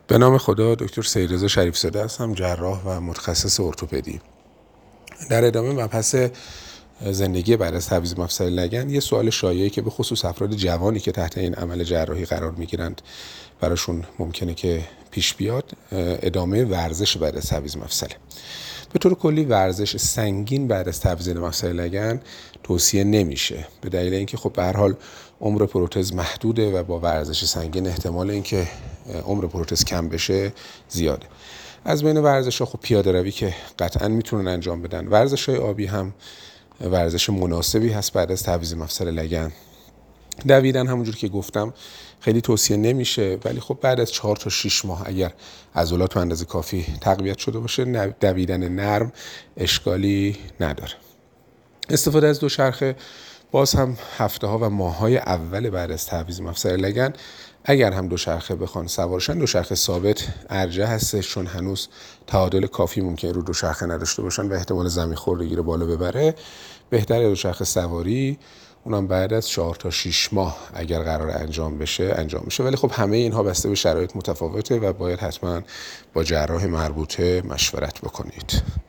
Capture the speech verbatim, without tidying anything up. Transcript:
به نام خدا. دکتر سیدرضا شریف زاده هستم، جراح و متخصص ارتوپدی. در ادامه مبحث زندگی بعد از تعویض مفصل لگن، یه سوال شایعی که به خصوص افراد جوانی که تحت این عمل جراحی قرار میگیرند براشون ممکنه که پیش بیاد، ادامه ورزش بعد از تعویض مفصل. به طور کلی ورزش سنگین بعد از تعویض مفصل لگن توصیه نمیشه، به دلیل اینکه خب به هر حال عمر پروتز محدوده و با ورزش سنگین احتمال اینکه عمر پروتز کم بشه زیاده. از بین ورزش‌ها خب پیاده روی که قطعاً میتونن انجام بدن. ورزش‌های آبی هم ورزش مناسبی هست بعد از تعویض مفصل لگن. دویدن همونجور که گفتم خیلی توصیه نمیشه، ولی خب بعد از چهار تا شش ماه اگر عضلات به اندازه کافی تقویت شده باشه، دویدن نرم اشکالی نداره. استفاده از دوچرخه باز هم هفته ها و ماه های اول بعد از تعویض مفصل لگن، اگر هم دوچرخه بخوان سوارشن، دوچرخه ثابت ارجح هستش، چون هنوز تعادل کافی ممکن رو دوچرخه نداشته باشن و احتمال زمین خوردگی رو بالا ببره. بهتره دوچرخه سواری، اونم بعد از چهار تا شش ماه اگر قرار انجام بشه انجام میشه. ولی خب همه اینها بسته به شرایط متفاوته و باید حتما با جراح مربوطه مشورت بکنید.